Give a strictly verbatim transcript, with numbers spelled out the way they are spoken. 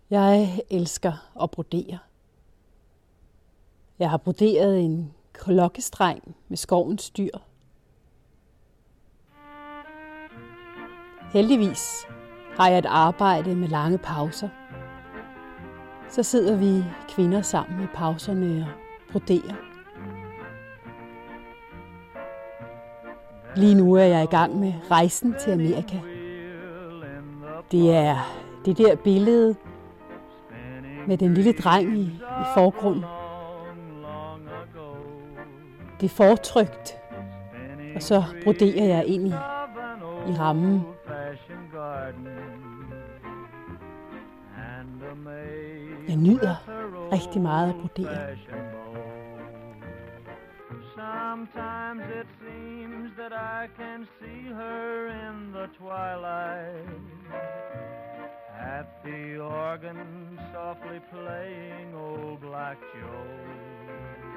Jeg elsker at brodere. Jeg har broderet en klokkestreng med skovens dyr. Heldigvis har jeg et arbejde med lange pauser. Så sidder vi kvinder sammen i pauserne og broderer. Lige nu er jeg i gang med rejsen til Amerika. Det er det der billede med den lille dreng i, i forgrunden. Det er fortrykt, og så broderer jeg ind i, i rammen. Jeg nyder rigtig meget at brodere. Sometimes it seems that I can see her in the twilight, at the organ softly playing Old Black Joe.